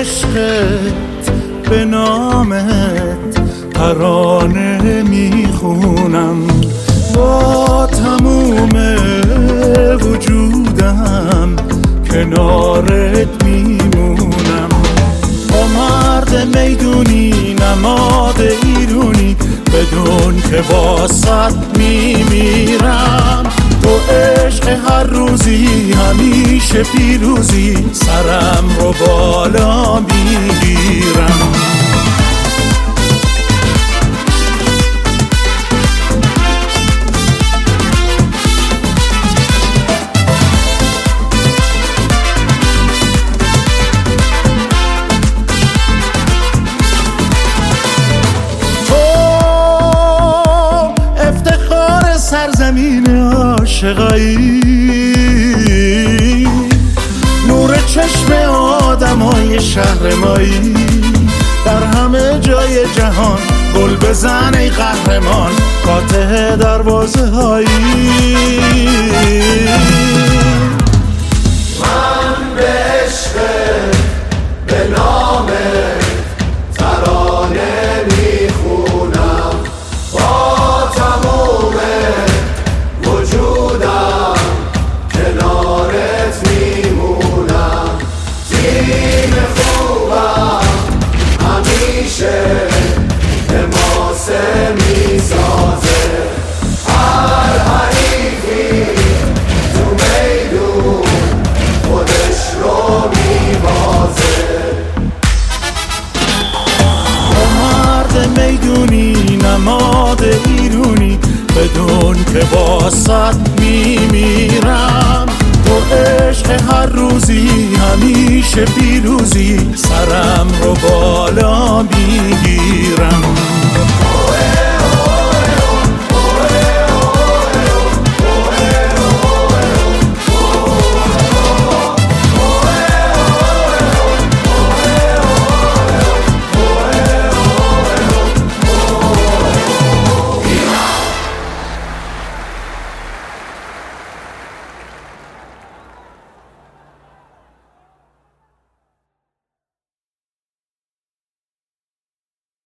عشقت به نامت ترانه میخونم، با تموم وجودم کنارت میمونم. با مرد میدونی نماد ایرونی، بدون که واسط میمیرم. تو عشق هر روزی همیشه پیروزی، سرم رو بالا میگیرم. سرزمین عاشقایی، نور چشم آدمای شهر مایی، در همه جای جهان گل بزن ای قهرمان، فاتح دروازه هایی. من به عشق به نام ترانه میخونم، با تموم وجودم کنارت میمونم. تیم خوبم همیشه حماسه میسازه، هر حریفی تو میدون خودش رو میبازه. با مرد میدونی نماد ایرونی، بدون که واسط میمیرم. تو عشق هر روزی همیشه پیروزی، سرم رو بالا میگیرم.